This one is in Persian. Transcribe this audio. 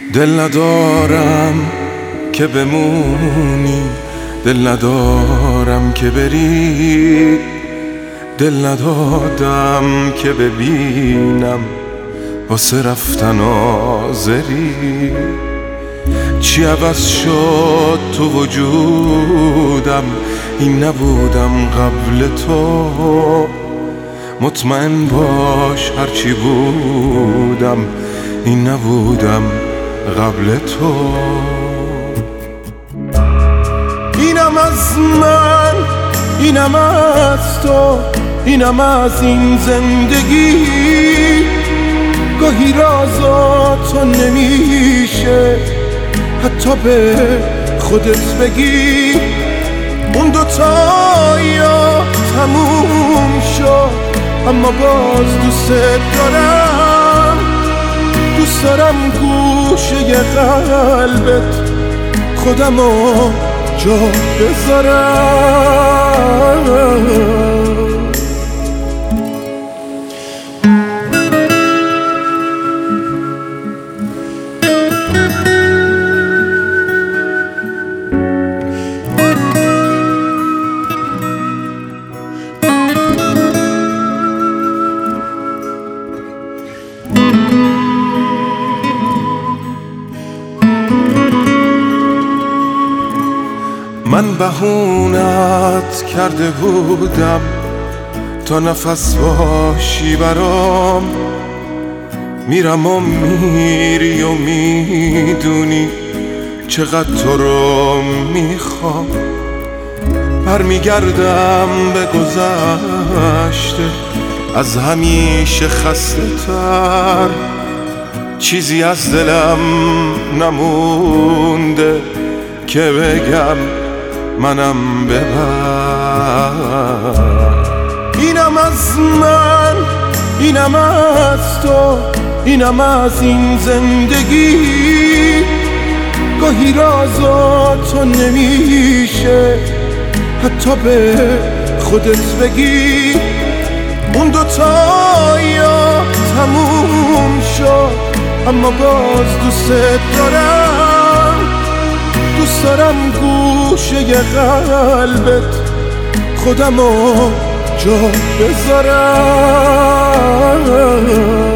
دل ندارم که بمونی، دل ندارم که بری، دل ندادم که ببینم واسه رفتن آزری. چی عوض شد تو وجودم، این نبودم قبل تو. مطمئن باش هرچی بودم، این نبودم قبل تو. اینم از من، اینم از تو، اینم از این زندگی. گاهی رازاتو نمیشه حتی به خودت بگی. اون دوتا یا تموم شد، اما باز دوست دارم. دوست دارم گوشه قلبت خودمو جا بذارم. من بهونت کرده بودم تا نفس باشی برام. میرم و میری و میدونی چقدر تو رو میخوام. برمیگردم به گذشته از همیشه خسته تر. چیزی از دلم نمونده که بگم منم ببر. اینم از من، اینم از تو، اینم از این زندگی. گاهی رازاتو نمیشه حتی به خودت بگی. اون دوتا یا تموم شد، اما باز دوست دارم. دوست دارم گوشه قلبت خودمو جا بذارم.